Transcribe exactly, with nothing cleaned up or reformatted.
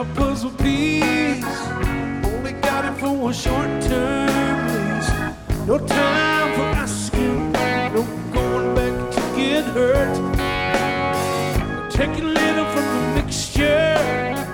a puzzle piece. Only got it for a short term lease. No time.